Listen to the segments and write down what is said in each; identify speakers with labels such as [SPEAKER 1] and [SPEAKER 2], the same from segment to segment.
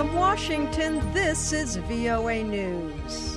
[SPEAKER 1] From Washington, this is VOA News.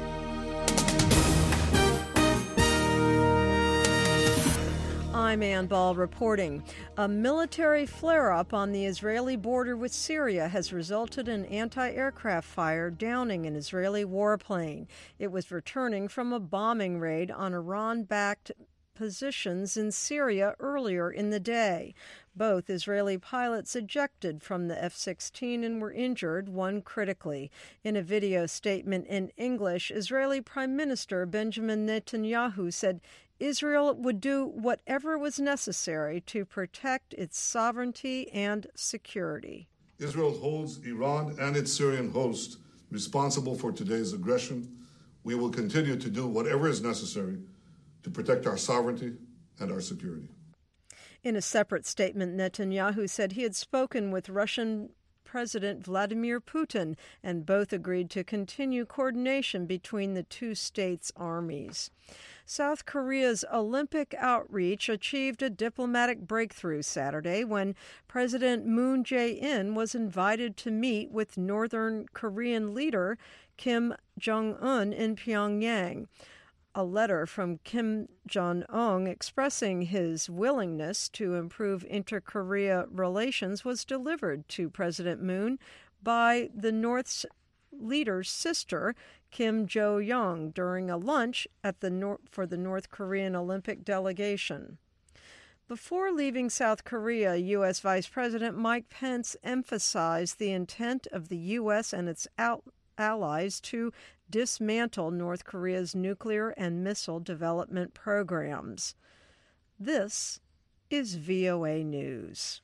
[SPEAKER 1] I'm Ann Ball reporting. A military flare-up on the Israeli border with Syria has resulted in anti-aircraft fire downing an Israeli warplane. It was returning from a bombing raid on Iran-backed positions in Syria earlier in the day. Both Israeli pilots ejected from the F-16 and were injured, one critically. In a video statement in English, Israeli Prime Minister Benjamin Netanyahu said Israel would do whatever was necessary to protect its sovereignty and security.
[SPEAKER 2] Israel holds Iran and its Syrian host responsible for today's aggression. We will continue to do whatever is necessary to protect our sovereignty and our security.
[SPEAKER 1] In a separate statement, Netanyahu said he had spoken with Russian President Vladimir Putin, and both agreed to continue coordination between the two states' armies. South Korea's Olympic outreach achieved a diplomatic breakthrough Saturday when President Moon Jae-in was invited to meet with Northern Korean leader Kim Jong-un in Pyongyang. A letter from Kim Jong-un expressing his willingness to improve inter-Korea relations was delivered to President Moon by the North's leader's sister, Kim Jo-young, during a lunch at for the North Korean Olympic delegation. Before leaving South Korea, U.S. Vice President Mike Pence emphasized the intent of the U.S. and its allies to dismantle North Korea's nuclear and missile development programs. This is VOA News.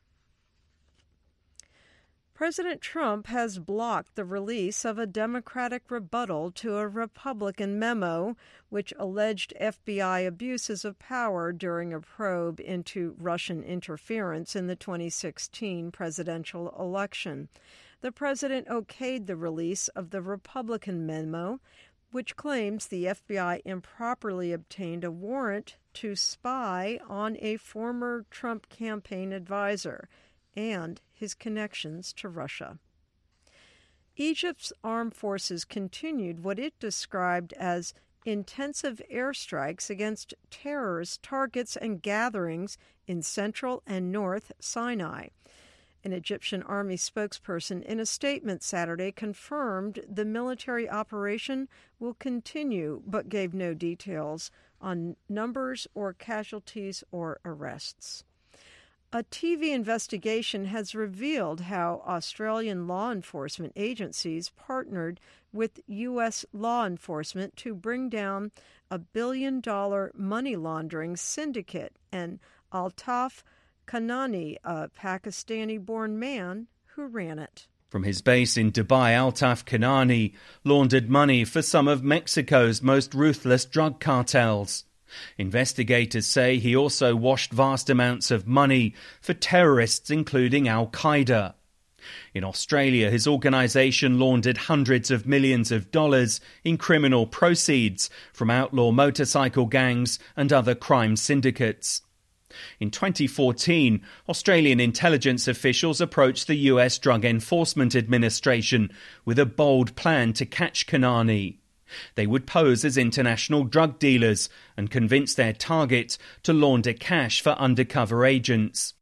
[SPEAKER 1] President Trump has blocked the release of a Democratic rebuttal to a Republican memo which alleged FBI abuses of power during a probe into Russian interference in the 2016 presidential election. The president okayed the release of the Republican memo, which claims the FBI improperly obtained a warrant to spy on a former Trump campaign advisor and his connections to Russia. Egypt's armed forces continued what it described as intensive airstrikes against terrorist targets and gatherings in central and north Sinai. An Egyptian army spokesperson in a statement Saturday confirmed the military operation will continue, but gave no details on numbers or casualties or arrests. A TV investigation has revealed how Australian law enforcement agencies partnered with U.S. law enforcement to bring down a $1 billion money laundering syndicate, and Altaf Kanani, a Pakistani-born man who ran it.
[SPEAKER 3] From his base in Dubai, Altaf Kanani laundered money for some of Mexico's most ruthless drug cartels. Investigators say he also washed vast amounts of money for terrorists, including Al-Qaeda. In Australia, his organisation laundered hundreds of millions of dollars in criminal proceeds from outlaw motorcycle gangs and other crime syndicates. In 2014, Australian intelligence officials approached the US Drug Enforcement Administration with a bold plan to catch Kanani. They would pose as international drug dealers and convince their target to launder cash for undercover agents.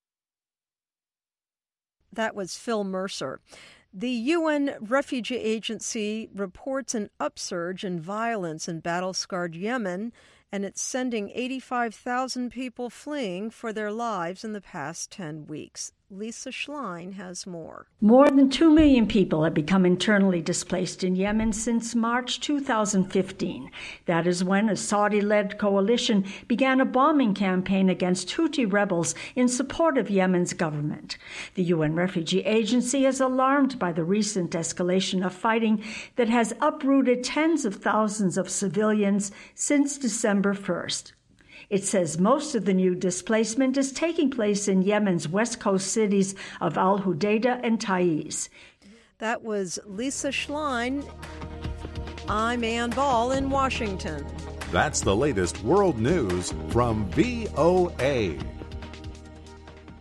[SPEAKER 1] That was Phil Mercer. The UN Refugee Agency reports an upsurge in violence in battle-scarred Yemen, and it's sending 85,000 people fleeing for their lives in the past 10 weeks. Lisa Schlein has more.
[SPEAKER 4] More than 2 million people have become internally displaced in Yemen since March 2015. That is when a Saudi-led coalition began a bombing campaign against Houthi rebels in support of Yemen's government. The UN Refugee Agency is alarmed by the recent escalation of fighting that has uprooted tens of thousands of civilians since December 1st. It says most of the new displacement is taking place in Yemen's west coast cities of Al Hudaydah and Taiz.
[SPEAKER 1] That was Lisa Schlein. I'm Ann Ball in Washington.
[SPEAKER 5] That's the latest world news from VOA.